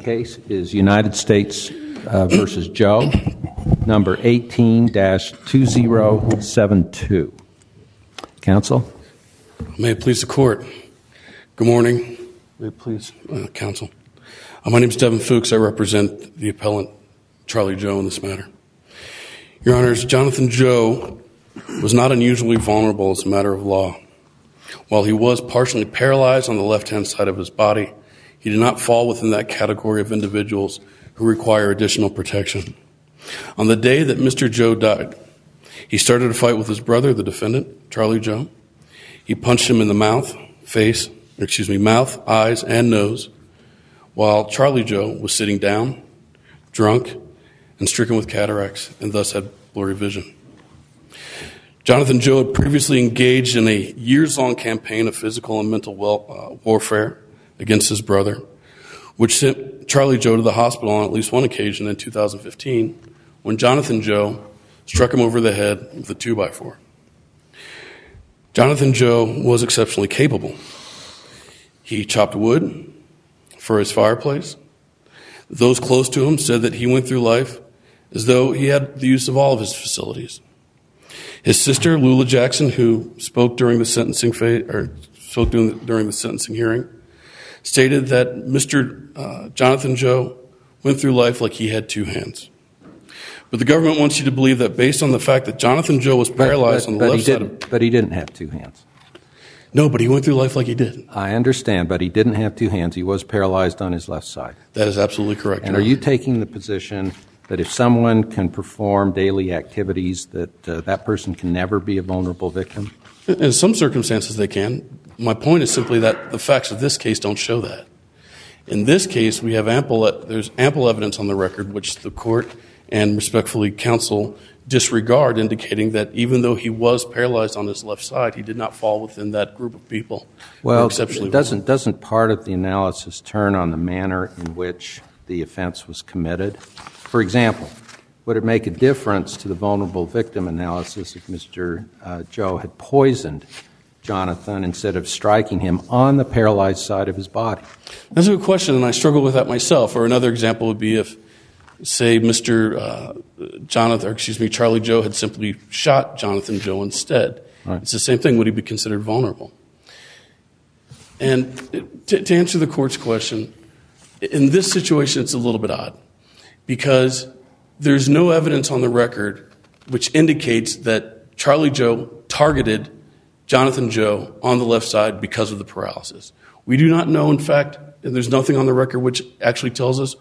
Case is United States v. Joe, number 18-2072. Counsel? May it please the court. Good morning. May it please counsel. My name is Devin Fuchs. I represent the appellant Charlie Joe in this matter. Your Honors, Jonathan Joe was not unusually vulnerable as a matter of law. While he was partially paralyzed on the left-hand side of his body, he did not fall within that category of individuals who require additional protection. On the day that Mr. Joe died, he started a fight with his brother, the defendant, Charlie Joe. He punched him in the mouth, eyes, and nose, while Charlie Joe was sitting down, drunk, and stricken with cataracts, and thus had blurry vision. Jonathan Joe had previously engaged in a years-long campaign of physical and mental warfare against his brother, which sent Charlie Joe to the hospital on at least one occasion in 2015 when Jonathan Joe struck him over the head with a 2x4. Jonathan Joe was exceptionally capable. He chopped wood for his fireplace. Those close to him said that he went through life as though he had the use of all of his facilities. His sister, Lula Jackson, who spoke during the sentencing hearing, stated that Mr. Jonathan Joe went through life like he had two hands. But the government wants you to believe that based on the fact that Jonathan Joe was paralyzed on the left side. But he didn't have two hands. No, but he went through life like he did. I understand, but he didn't have two hands. He was paralyzed on his left side. That is absolutely correct. And are you taking the position that if someone can perform daily activities, that that person can never be a vulnerable victim? In some circumstances they can. My point is simply that the facts of this case don't show that. In this case, we have there's ample evidence on the record which the court and respectfully counsel disregard, indicating that even though he was paralyzed on his left side, he did not fall within that group of people. Well, doesn't part of the analysis turn on the manner in which the offense was committed? For example, would it make a difference to the vulnerable victim analysis if Mr. Joe had poisoned Jonathan instead of striking him on the paralyzed side of his body? That's a good question, and I struggle with that myself. Or another example would be if, say, Charlie Joe had simply shot Jonathan Joe instead. Right. It's the same thing. Would he be considered vulnerable? And to answer the court's question, in this situation it's a little bit odd because there's no evidence on the record which indicates that Charlie Joe targeted Jonathan Joe on the left side because of the paralysis. We do not know, in fact, and there's nothing on the record which actually tells us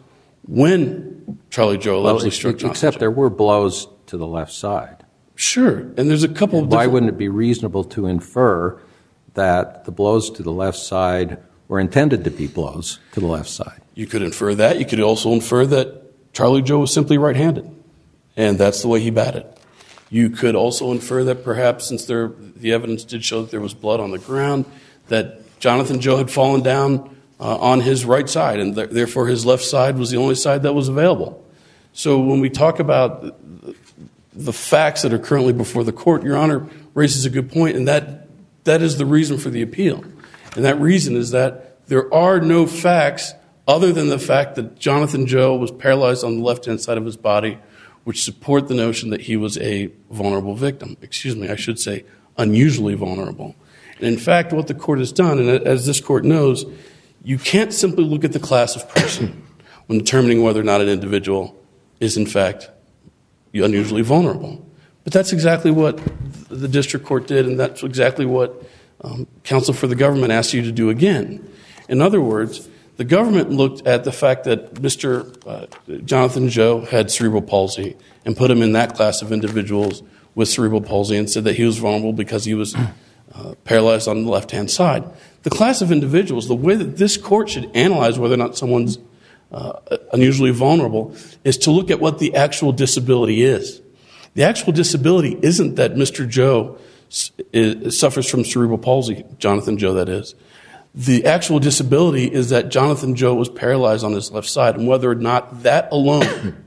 when Charlie Joe allegedly struck Jonathan except Joe. There were blows to the left side. Sure, and there's a couple of Why wouldn't it be reasonable to infer that the blows to the left side were intended to be blows to the left side? You could infer that. You could also infer that Charlie Joe was simply right-handed, and that's the way he batted. You could also infer that perhaps, since the evidence did show that there was blood on the ground, that Jonathan Joe had fallen down on his right side, and therefore his left side was the only side that was available. So when we talk about the facts that are currently before the court, Your Honor raises a good point, and that is the reason for the appeal. And that reason is that there are no facts other than the fact that Jonathan Joe was paralyzed on the left-hand side of his body, which support the notion that he was a vulnerable victim. I should say unusually vulnerable. And in fact, what the court has done, and as this court knows, you can't simply look at the class of person when determining whether or not an individual is in fact unusually vulnerable. But that's exactly what the district court did, and that's exactly what counsel for the government asked you to do again. In other words, the government looked at the fact that Mr. Jonathan Joe had cerebral palsy and put him in that class of individuals with cerebral palsy and said that he was vulnerable because he was paralyzed on the left-hand side. The class of individuals, the way that this court should analyze whether or not someone's unusually vulnerable is to look at what the actual disability is. The actual disability isn't that Mr. Joe suffers from cerebral palsy, Jonathan Joe that is. The actual disability is that Jonathan Joe was paralyzed on his left side, and whether or not that alone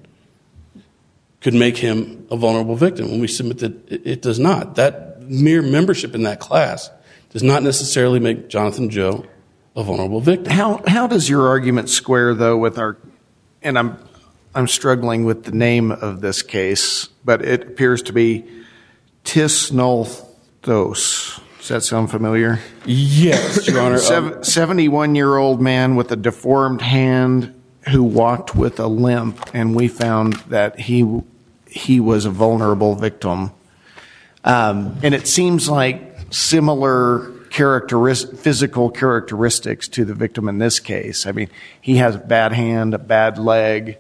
could make him a vulnerable victim. When we submit that it does not. That mere membership in that class does not necessarily make Jonathan Joe a vulnerable victim. How does your argument square, though, with our, and I'm struggling with the name of this case, but it appears to be Tisnolthos. Does that sound familiar? Yes, Your Honor. 71-year-old man with a deformed hand who walked with a limp, and we found that he was a vulnerable victim. And it seems like similar physical characteristics to the victim in this case. I mean, he has a bad hand, a bad leg,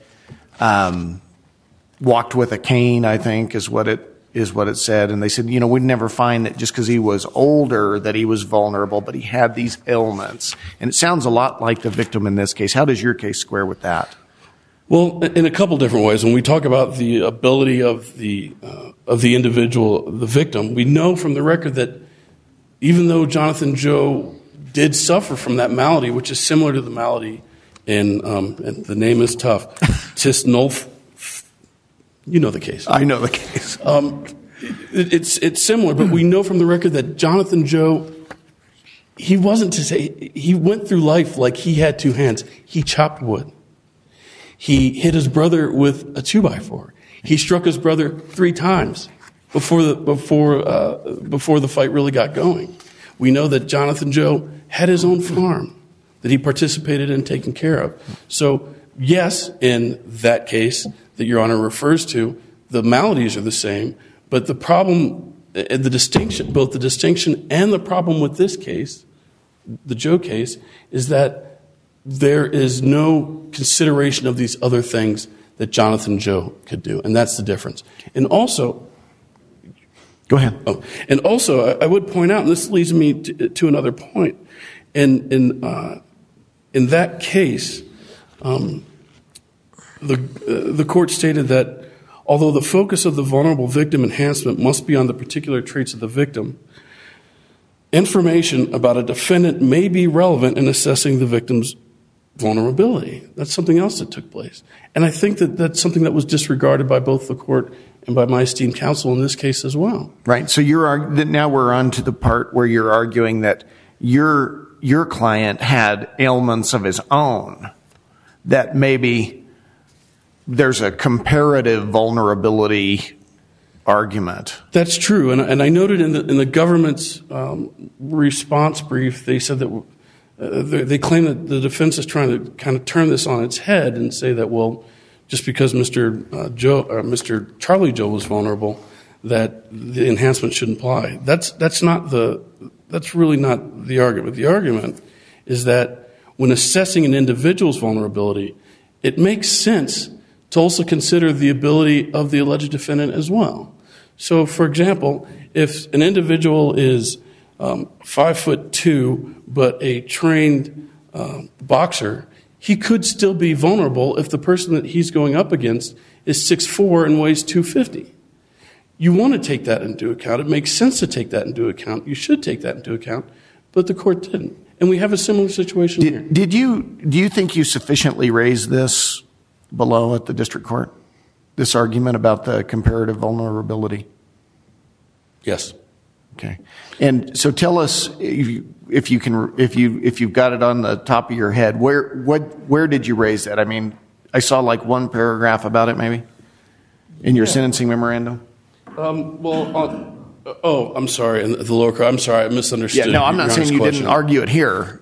walked with a cane, I think, is what it said. And they said, we'd never find that just because he was older that he was vulnerable, but he had these ailments. And it sounds a lot like the victim in this case. How does your case square with that? Well, in a couple different ways. When we talk about the ability of the individual, the victim, we know from the record that even though Jonathan Joe did suffer from that malady, which is similar to the malady in, and the name is tough, Tisnolth. You know the case. I know the case. It's similar, but we know from the record that Jonathan Joe, he went through life like he had two hands. He chopped wood. He hit his brother with a 2x4. He struck his brother 3 times before the fight really got going. We know that Jonathan Joe had his own farm that he participated in taking care of. So, yes, in that case that Your Honor refers to, the maladies are the same, but the problem, both the distinction and the problem with this case, the Joe case, is that there is no consideration of these other things that Jonathan Joe could do, and that's the difference. And also, go ahead. And also, I would point out, and this leads me to another point. In that case, the court stated that although the focus of the vulnerable victim enhancement must be on the particular traits of the victim, information about a defendant may be relevant in assessing the victim's vulnerability. That's something else that took place. And I think that that's something that was disregarded by both the court and by my esteemed counsel in this case as well. Right. So now we're on to the part where you're arguing that your client had ailments of his own, that maybe there's a comparative vulnerability argument. That's true. And I noted in the government's response brief, they said that they claim that the defense is trying to kind of turn this on its head and say that, well, just because Mr. Charlie Joe was vulnerable, that the enhancement shouldn't apply. That's really not the argument. The argument is that when assessing an individual's vulnerability, it makes sense to also consider the ability of the alleged defendant as well. So, for example, if an individual is 5'2", but a trained boxer, he could still be vulnerable if the person that he's going up against is 6'4" and weighs 250. You want to take that into account. It makes sense to take that into account. You should take that into account, but the court didn't. And we have a similar situation here. Do you think you sufficiently raised this below at the district court, this argument about the comparative vulnerability? Yes. Okay. And so tell us, if you've got it on the top of your head, where did you raise that? I mean, I saw like one paragraph about it maybe in your sentencing memorandum. I'm sorry. In the lower court, I'm sorry, I misunderstood. Yeah, no, I'm not saying you didn't argue it here.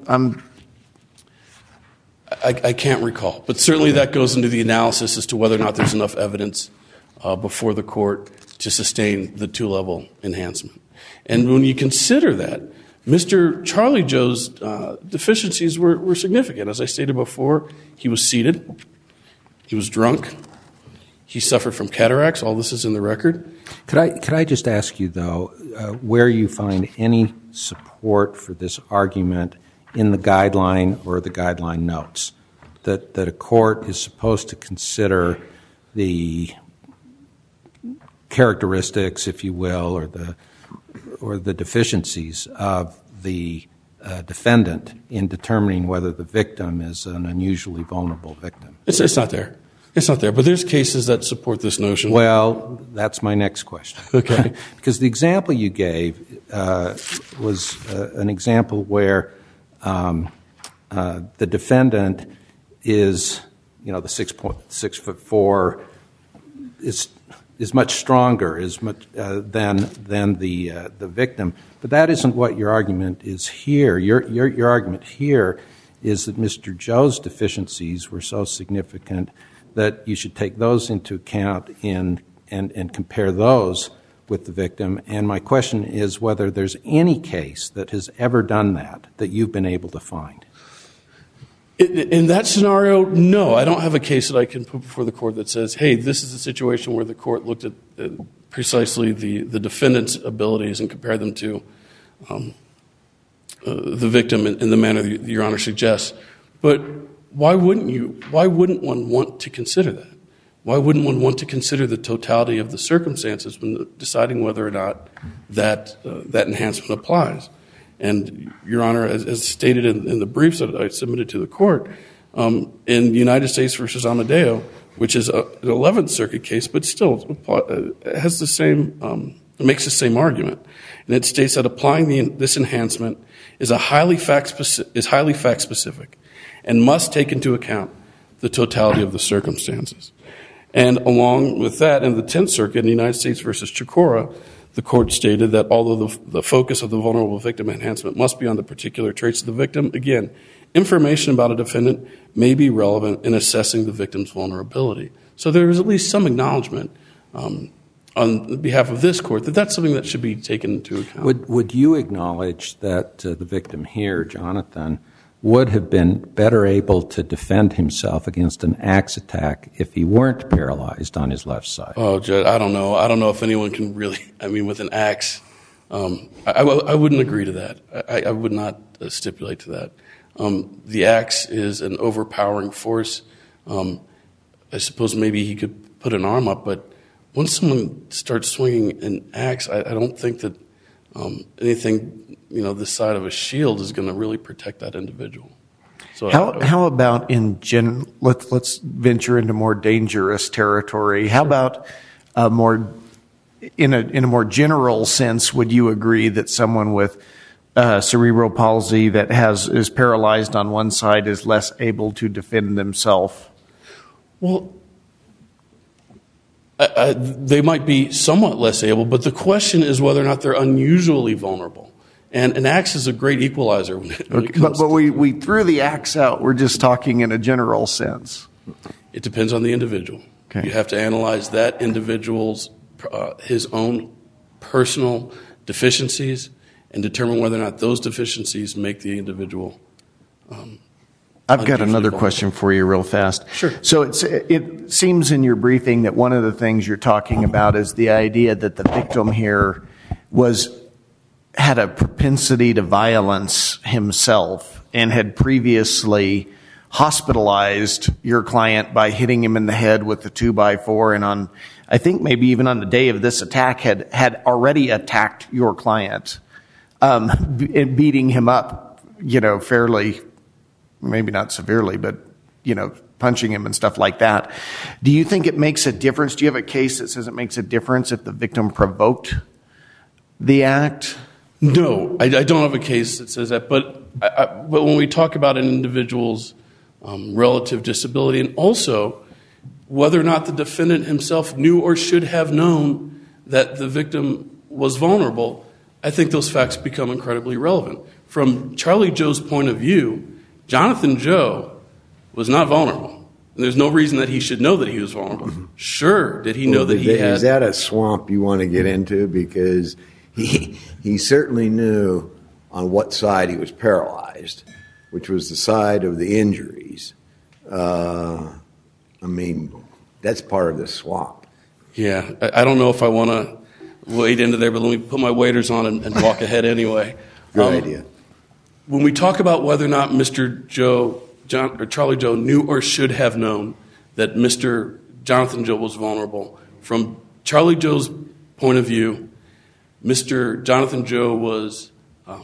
I can't recall, but certainly that goes into the analysis as to whether or not there's enough evidence before the court to sustain the 2-level enhancement. And when you consider that, Mr. Charlie Joe's deficiencies were significant. As I stated before, he was seated, he was drunk, he suffered from cataracts. All this is in the record. Could I just ask you, though, where you find any support for this argument in the guideline or the guideline notes, that a court is supposed to consider the characteristics, if you will, or the deficiencies of the defendant in determining whether the victim is an unusually vulnerable victim? It's not there. It's not there, but there's cases that support this notion. Well, that's my next question. Okay. Because the example you gave was an example where the defendant is, the 6'4", is much stronger, than the victim. But that isn't what your argument is here. Your argument here is that Mr. Joe's deficiencies were so significant that you should take those into account and compare those with the victim. And my question is whether there's any case that has ever done that you've been able to find. In that scenario, no. I don't have a case that I can put before the court that says, hey, this is a situation where the court looked at precisely the defendant's abilities and compared them to the victim in the manner that Your Honor suggests. But why wouldn't one want to consider that? Why wouldn't one want to consider the totality of the circumstances when deciding whether or not that enhancement applies? And, Your Honor, as stated in the briefs that I submitted to the court, in United States v. Amadeo, which is an 11th Circuit case, but still has the same, makes the same argument. And it states that applying this enhancement is highly fact-specific and must take into account the totality of the circumstances. And along with that, in the 10th Circuit, in the United States v. Chikora, the court stated that although the focus of the vulnerable victim enhancement must be on the particular traits of the victim, again, information about a defendant may be relevant in assessing the victim's vulnerability. So there is at least some acknowledgement on behalf of this court that that's something that should be taken into account. Would you acknowledge that the victim here, Jonathan, would have been better able to defend himself against an axe attack if he weren't paralyzed on his left side? Oh, Judge, I don't know. I don't know if anyone can really, with an axe. I wouldn't agree to that. I would not stipulate to that. The axe is an overpowering force. I suppose maybe he could put an arm up, but once someone starts swinging an axe, I don't think that anything, this side of a shield is going to really protect that individual. So how about let's venture into more dangerous territory. How about in a more general sense, would you agree that someone with cerebral palsy that is paralyzed on one side is less able to defend themselves? Well, they might be somewhat less able, but the question is whether or not they're unusually vulnerable. And an axe is a great equalizer when it comes but we threw the axe out. We're just talking in a general sense. It depends on the individual. Okay. You have to analyze that individual's his own personal deficiencies and determine whether or not those deficiencies make the individual I've got another question for you real fast. Sure. So it seems in your briefing that one of the things you're talking about is the idea that the victim here had a propensity to violence himself and had previously hospitalized your client by hitting him in the head with the 2x4, and I think maybe even on the day of this attack had already attacked your client, and beating him up, fairly, maybe not severely, but, punching him and stuff like that. Do you think it makes a difference? Do you have a case that says it makes a difference if the victim provoked the act? No, I don't have a case that says that. But when we talk about an individual's relative disability, and also whether or not the defendant himself knew or should have known that the victim was vulnerable, I think those facts become incredibly relevant. From Charlie Joe's point of view, Jonathan Joe was not vulnerable. And there's no reason that he should know that he was vulnerable. Mm-hmm. Sure, did he know that he had... Is that a swamp you want to get into? Because he certainly knew on what side he was paralyzed, which was the side of the injuries. That's part of the swamp. Yeah, I don't know if I want to wade into there, but let me put my waders on and walk ahead anyway. Good idea. When we talk about whether or not Charlie Joe knew or should have known that Mr. Jonathan Joe was vulnerable, from Charlie Joe's point of view, Mr. Jonathan Joe was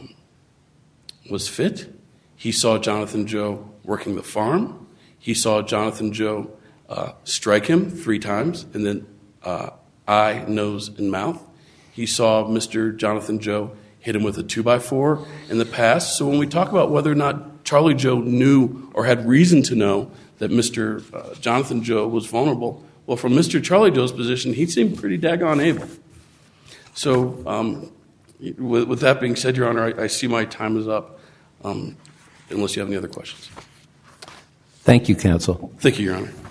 fit. He saw Jonathan Joe working the farm. He saw Jonathan Joe strike him 3 times, and then eye, nose, and mouth. He saw Mr. Jonathan Joe hit him with a 2x4 in the past. So when we talk about whether or not Charlie Joe knew or had reason to know that Mr. Jonathan Joe was vulnerable, well, from Mr. Charlie Joe's position, he seemed pretty daggone able. So with that being said, Your Honor, I see my time is up, unless you have any other questions. Thank you, counsel. Thank you, Your Honor.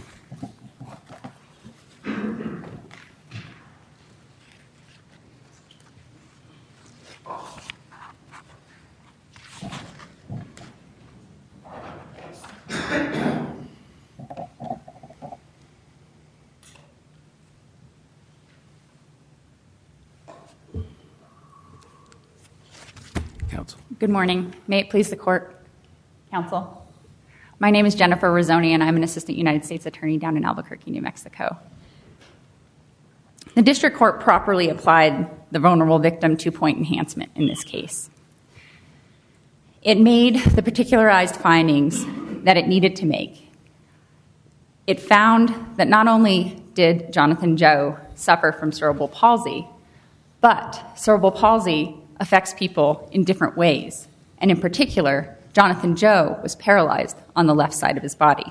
Counsel. Good morning. May it please the court, counsel. My name is Jennifer Rizzoni, and I'm an assistant United States attorney down in Albuquerque, New Mexico. The district court properly applied the vulnerable victim 2-point enhancement in this case. It made the particularized findings that it needed to make. It found that not only did Jonathan Joe suffer from cerebral palsy, but cerebral palsy affects people in different ways. And in particular, Jonathan Joe was paralyzed on the left side of his body.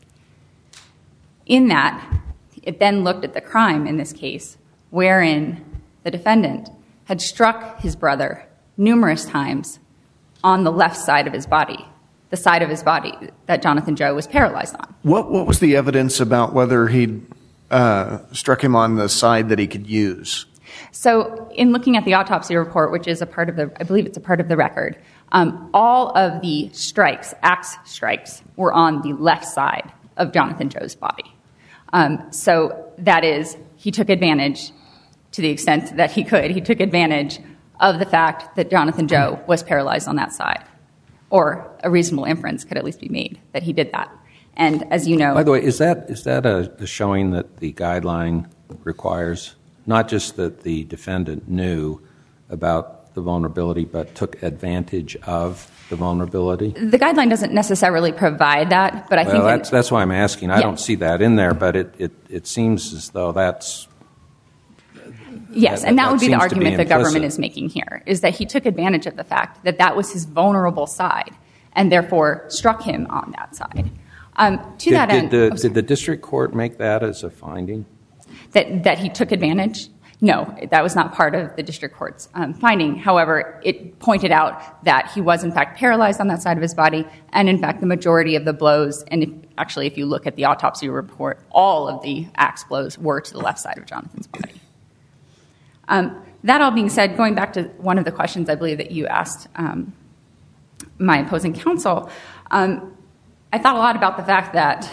In that, it then looked at the crime in this case, wherein the defendant had struck his brother numerous times on the left side of his body, the side of his body that Jonathan Joe was paralyzed on. What was the evidence about whether he'd struck him on the side that he could use? So in looking at the autopsy report, which is a part of the, I believe it's a part of the record, all of the strikes, axe strikes, were on the left side of Jonathan Joe's body. So that is, he took advantage, to the extent that he could, he took advantage of the fact that Jonathan Joe was paralyzed on that side. Or a reasonable inference could at least be made that he did that. And as you know... By the way, is that a showing that the guideline requires? Not just that the defendant knew about the vulnerability, but took advantage of the vulnerability? The guideline doesn't necessarily provide that, but I think... That's why I'm asking. I don't see that in there, but it seems as though that's... Yes, and that would be the argument the government implicit. is making here, is that he took advantage of the fact that that was his vulnerable side, and therefore struck him on that side. Did the district court make that as a finding? That he took advantage? No, that was not part of the district court's finding. However, it pointed out that he was, in fact, paralyzed on that side of his body, and, in fact, the majority of the blows, and if you look at the autopsy report, all of the axe blows were to the left side of Jonathan's body. That all being said, going back to one of the questions I believe that you asked my opposing counsel, I thought a lot about the fact that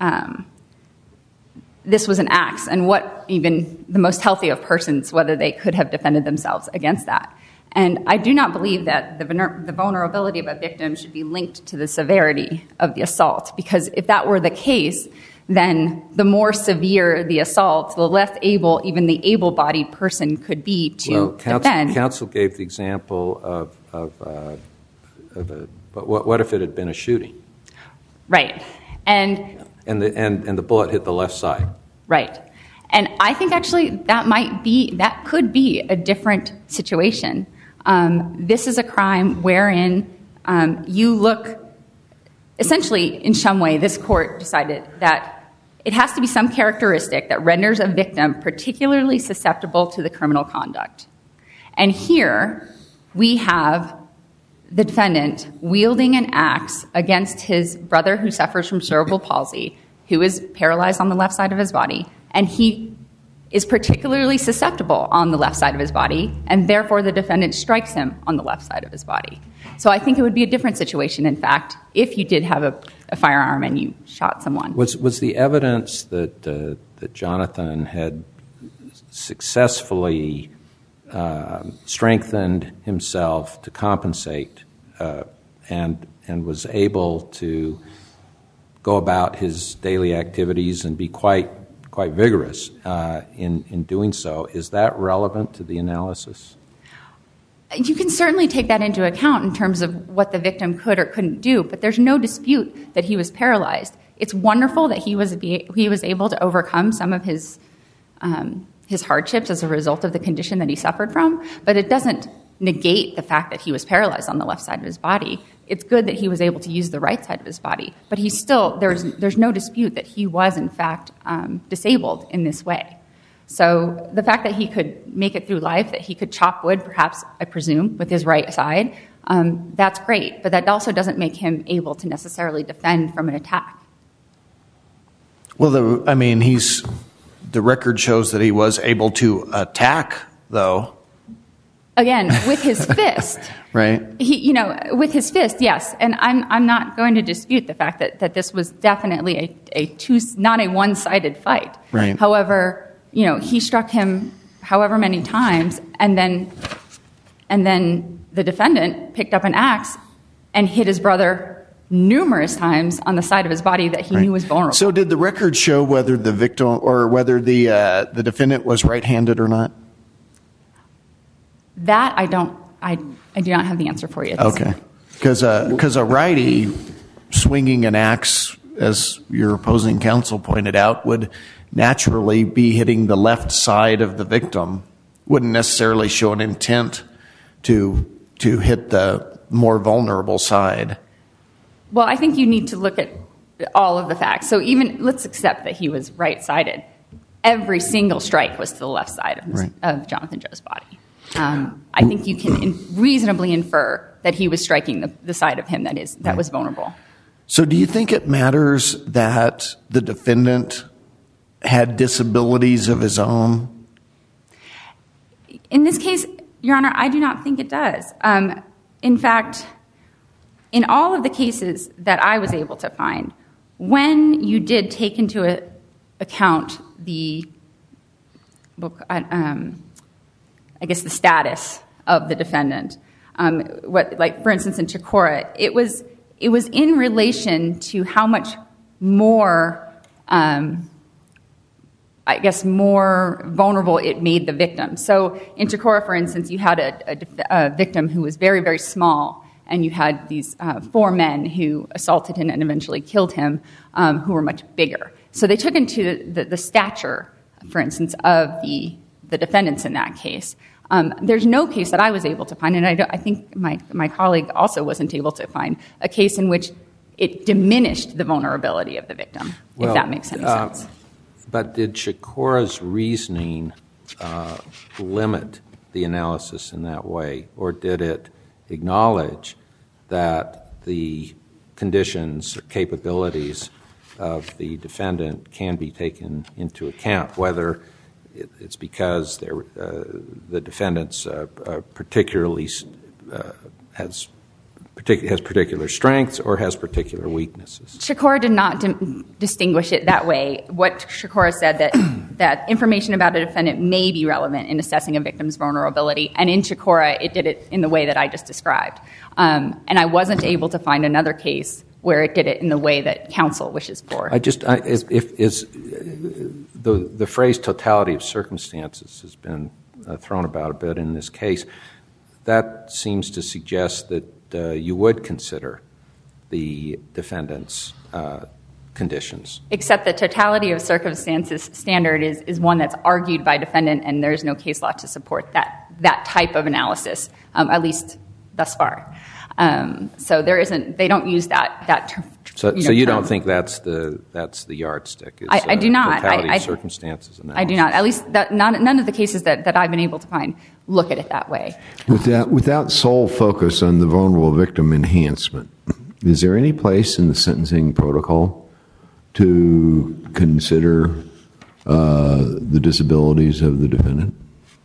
this was an axe, and what even the most healthy of persons, whether they could have defended themselves against that. And I do not believe that the vulnerability of a victim should be linked to the severity of the assault, because if that were the case, then the more severe the assault, the less able even the able-bodied person could be to defend. Counsel gave the example what if it had been a shooting? Right. And the bullet hit the left side. Right. And I think actually that could be a different situation. This is a crime wherein you look, essentially in some way this court decided that it has to be some characteristic that renders a victim particularly susceptible to the criminal conduct. And here we have the defendant wielding an axe against his brother who suffers from cerebral palsy, who is paralyzed on the left side of his body, and he is particularly susceptible on the left side of his body, and therefore the defendant strikes him on the left side of his body. So I think it would be a different situation, in fact, if you did have a firearm and you shot someone. Was the evidence that Jonathan had successfully strengthened himself to compensate and was able to go about his daily activities and be quite vigorous in doing so, is that relevant to the analysis? You can certainly take that into account in terms of what the victim could or couldn't do, but there's no dispute that he was paralyzed. It's wonderful that he was able to overcome some of his hardships as a result of the condition that he suffered from, but it doesn't negate the fact that he was paralyzed on the left side of his body. It's good that he was able to use the right side of his body, but he's still, there's no dispute that he was, in fact, disabled in this way. So the fact that he could make it through life, that he could chop wood, perhaps, I presume, with his right side, that's great, but that also doesn't make him able to necessarily defend from an attack. Well, the record shows that he was able to attack, though. Again, with his fist. Right. With his fist, yes. And I'm not going to dispute the fact that this was definitely not a one-sided fight. Right. However, he struck him however many times, and then the defendant picked up an axe and hit his brother numerous times on the side of his body that he knew was vulnerable. So did the record show whether the victim or whether the defendant was right-handed or not? That I do not have the answer for you. Okay. Because a righty swinging an axe, as your opposing counsel pointed out, would naturally be hitting the left side of the victim. Wouldn't necessarily show an intent to hit the more vulnerable side. Well, I think you need to look at all of the facts. So let's accept that he was right-sided. Every single strike was to the left side of Jonathan Joe's body. I think you can reasonably infer that he was striking the side of him that was vulnerable. So do you think it matters that the defendant had disabilities of his own? In this case, Your Honor, I do not think it does. In fact, in all of the cases that I was able to find, when you did take into account the the status of the defendant, for instance in Chikora, it was in relation to how much more, more vulnerable it made the victim. So in Chikora, for instance, you had a victim who was very, very small, and you had these 4 men who assaulted him and eventually killed him, who were much bigger. So they took into the stature, for instance, of the defendants in that case. There's no case that I was able to find, and I think my colleague also wasn't able to find, a case in which it diminished the vulnerability of the victim, if that makes any sense. But did Chikora's reasoning limit the analysis in that way, or did it acknowledge that the conditions or capabilities of the defendant can be taken into account, whether it's because the defendant's particularly has particular strengths or has particular weaknesses? Chikora did not distinguish it that way. What Chikora said, that information about a defendant may be relevant in assessing a victim's vulnerability, and in Chikora it did it in the way that I just described. And I wasn't able to find another case where it did it in the way that counsel wishes for. The phrase totality of circumstances has been thrown about a bit in this case. That seems to suggest that you would consider the defendant's conditions. Except the totality of circumstances standard is one that's argued by defendant, and there's no case law to support that type of analysis, at least thus far. So there isn't. They don't use that term. So you don't think that's the yardstick? I do not. Totality of circumstances analysis. I do not. At least none of the cases that I've been able to find look at it that way. Without sole focus on the vulnerable victim enhancement, is there any place in the sentencing protocol to consider the disabilities of the defendant?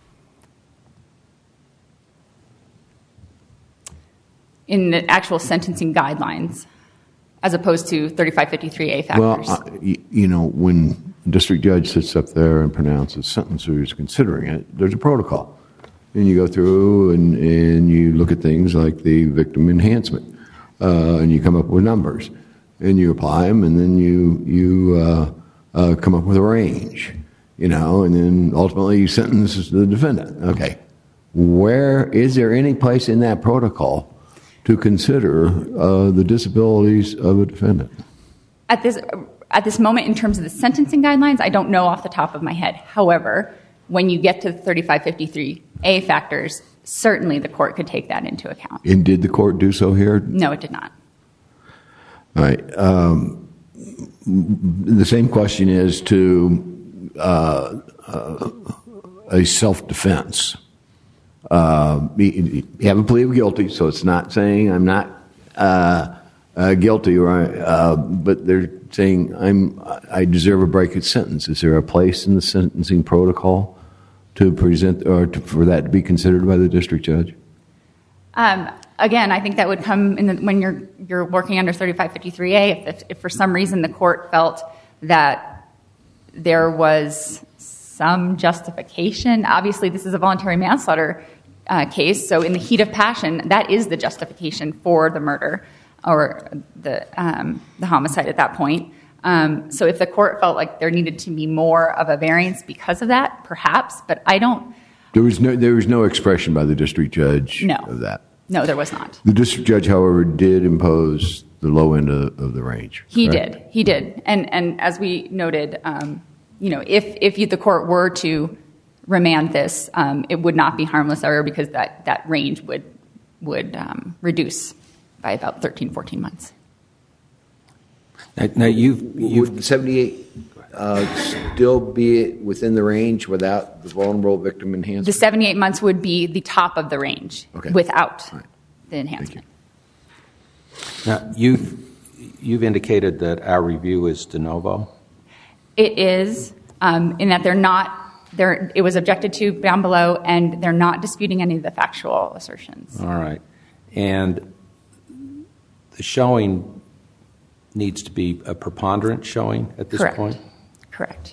In the actual sentencing guidelines, as opposed to 3553A factors? Well, when a district judge sits up there and pronounces sentence or is considering it, there's a protocol. And you go through and you look at things like the victim enhancement, and you come up with numbers, and you apply them, and then you come up with a range, and then ultimately you sentence the defendant. Okay. Is there any place in that protocol to consider the disabilities of a defendant? At this moment, in terms of the sentencing guidelines, I don't know off the top of my head. However, when you get to the 3553A factors, certainly the court could take that into account. And did the court do so here? No, it did not. All right. The same question is to a self-defense. You have a plea of guilty, so it's not saying I'm not guilty, but they're saying I deserve a break of sentence. Is there a place in the sentencing protocol to present or for that to be considered by the district judge? Again, I think that would come when you're working under 3553A. If for some reason the court felt that there was some justification, obviously this is a voluntary manslaughter case, so in the heat of passion, that is the justification for the murder or the homicide at that point. So if the court felt like there needed to be more of a variance because of that, perhaps, but I don't. There was no expression by the district judge of that. No, there was not. The district judge, however, did impose the low end of the range. He did. And as we noted, if the court were to remand this, it would not be harmless error because that range would reduce by about 13, 14 months. Now would 78 still be within the range without the vulnerable victim enhancement? The 78 months would be the top of the range without the enhancement. Now, you've indicated that our review is de novo. It is, in that it was objected to down below, and they're not disputing any of the factual assertions. All right. And the showing needs to be a preponderant showing at this point? Correct.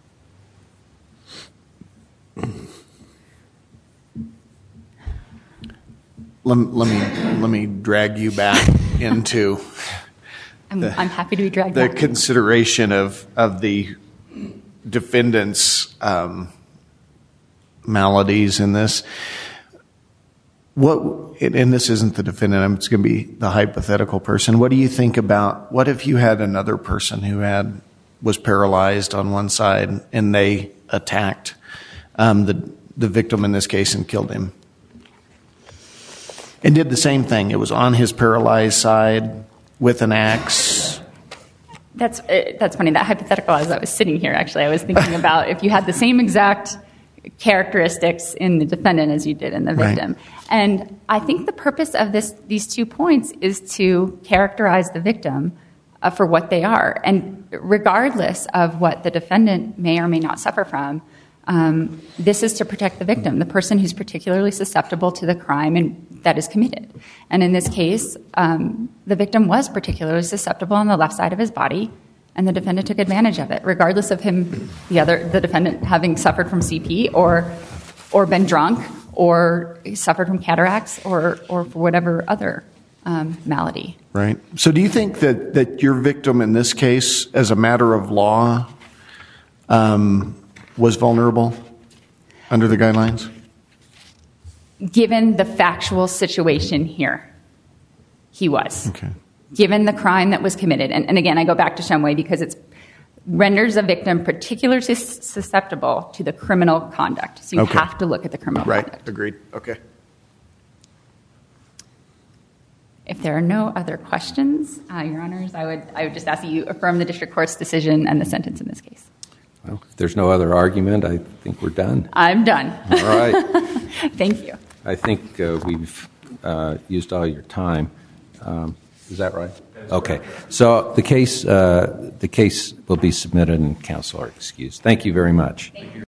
Let me drag you back into I'm happy to be dragged the back. consideration of the defendant's maladies in this. And this isn't the defendant, it's going to be the hypothetical person. What do you think about, what if you had another person who was paralyzed on one side and they attacked the victim in this case and killed him? And did the same thing. It was on his paralyzed side with an axe. That's funny. That hypothetical, as I was sitting here, actually, I was thinking about if you had the same exact characteristics in the defendant as you did in the victim. Right. And I think the purpose of these 2 points is to characterize the victim for what they are. And regardless of what the defendant may or may not suffer from, this is to protect the victim, the person who's particularly susceptible to the crime that is committed. And in this case, the victim was particularly susceptible on the left side of his body, and the defendant took advantage of it, regardless of him, the defendant having suffered from CP or been drunk or suffered from cataracts or for whatever other malady. Right. So do you think that your victim in this case, as a matter of law, was vulnerable under the guidelines? Given the factual situation here, he was. Okay. Given the crime that was committed. And again, I go back to Shumway because it renders a victim particularly susceptible to the criminal conduct. So you have to look at the criminal conduct. Right. Agreed. Okay. If there are no other questions, Your Honors, I would just ask that you affirm the district court's decision and the sentence in this case. Well, if there's no other argument, I think we're done. I'm done. All right. Thank you. I think we've used all your time. Is that right? Okay. So the case will be submitted and counsel are excused. Thank you very much. Thank you.